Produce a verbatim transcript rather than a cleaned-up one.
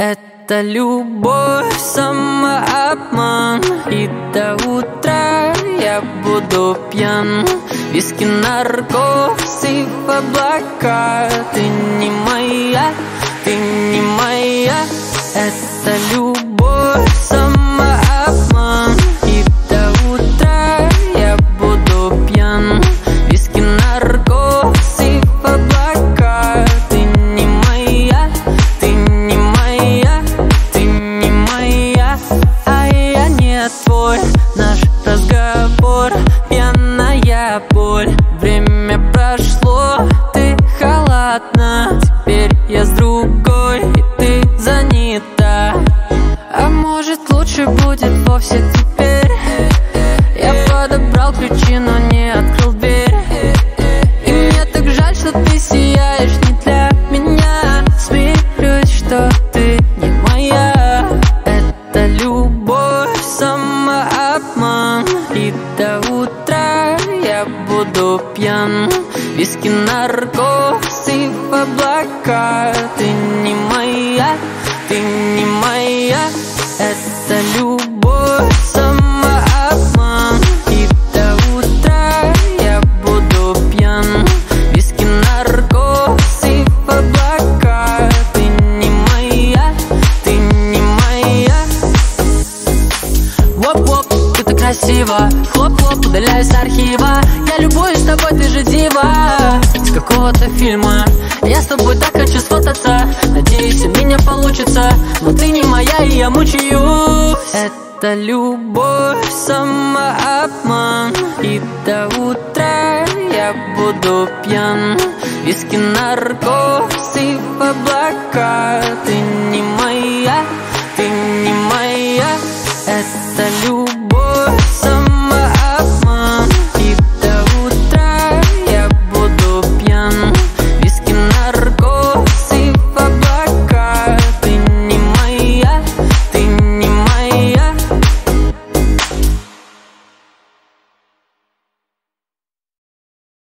Это любовь, самообман, и до утра я буду пьян. Виски, наркоз и в облака. Ты не моя, ты не моя. Это любовь, самообман, и до утра я буду пьян. Виски, наркоз и в облака. Ты не моя, ты не моя, ты не моя, а я не твой. Наш разговор — пьяная боль. Время прошло, ты холодна. Теперь я с другой, и ты занята. А может, лучше будет вовсе теперь? Я подобрал ключи, но не открыл дверь. И мне так жаль, что ты сияешь не для меня. Смирюсь, что ты не моя. Это любовь, самообман, и до утра я буду пьян. Виски, наркоз и в облака. Ты не моя, ты не моя. Это любовь, самообман, и до утра я буду пьян. Виски, наркоз и в облака. Ты не моя, ты не моя. Воп-воп, ты так красиво. Хлоп-хлоп, удаляюсь с архива. Я любуюсь тобой, ты же дива с какого-то фильма. Я с тобой так хочу сфотаться. Надеюсь, у меня получится. Но ты не моя, и я мучаюсь. Это любовь, самообман, и до утра я буду пьян. Виски, наркоз и в облака. Ты не